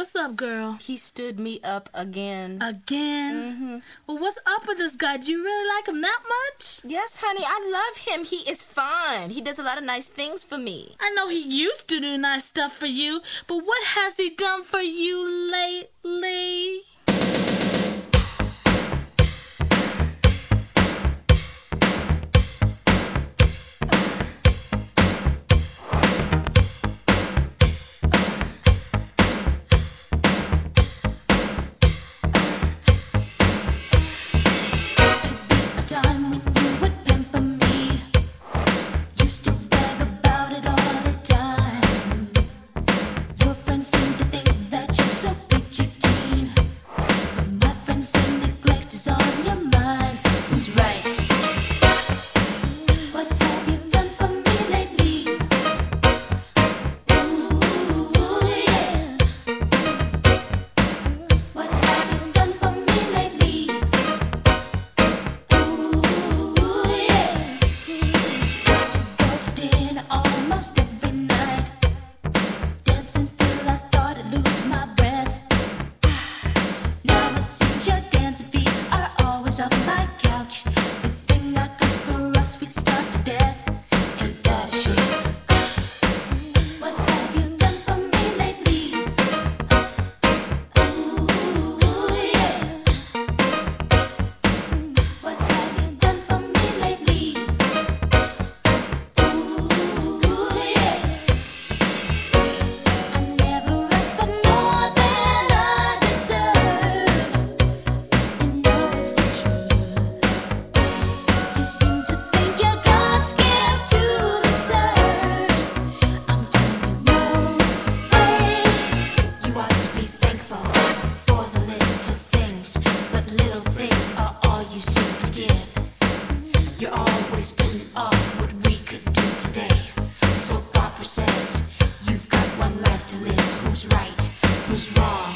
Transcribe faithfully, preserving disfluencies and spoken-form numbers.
What's up, girl? He stood me up again. Again? Mm-hmm. Well, what's up with this guy? Do you really like him that much? Yes, honey, I love him. He is fine. He does a lot of nice things for me. I know he used to do nice stuff for you, but what has he done for you lately? You're always putting off what we could do today. So Papa says, you've got one life to live. Who's right? Who's wrong?